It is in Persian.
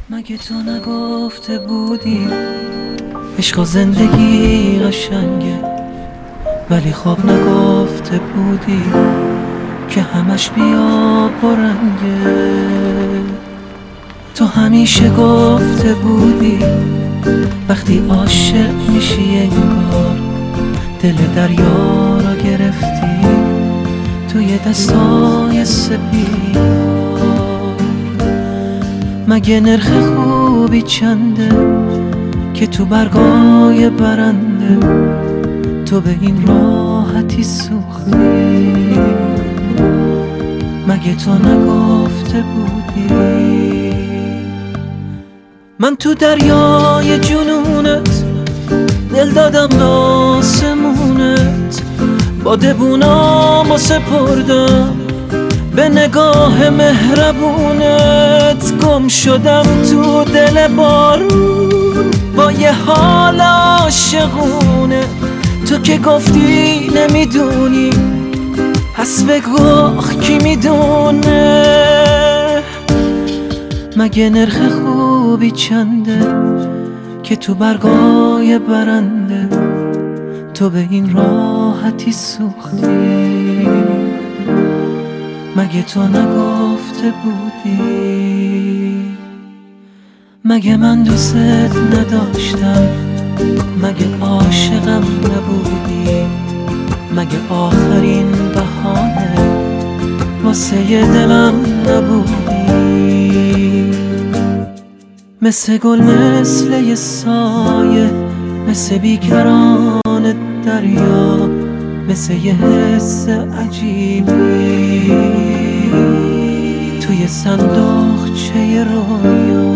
مگه تو نگفته بودی عشق و زندگی قشنگه، ولی خواب نگفته بودی که همش بیا برنگه. تو همیشه گفته بودی وقتی عاشق میشی انگار دل دریا را گرفتی توی دستای سپید. مگه نرخ خوبی چنده که تو برگای برنده تو به این راحتی سوختی؟ مگه تو نگفته بودی من تو دریای جنونت دل دادم به آسمونت، بادبونامو سپردم به نگاه مهربونت، گم شدم تو دل بارون با یه حال عاشقونه. تو که گفتی نمیدونی پس بگو آخ کی میدونه. مگه نرخ خوبی چنده که تو برگای برنده تو به این راحتی سوختی؟ مگه تو نگفته بودی؟ مگه من دوست نداشتم؟ مگه عاشقم نبودی؟ مگه آخرین بهانه واسه دلم نبودی؟ مثل گل مثل یه سایه، مثل بیکران دریا، مثل یه حس عجیبی توی صندوقچه رویا.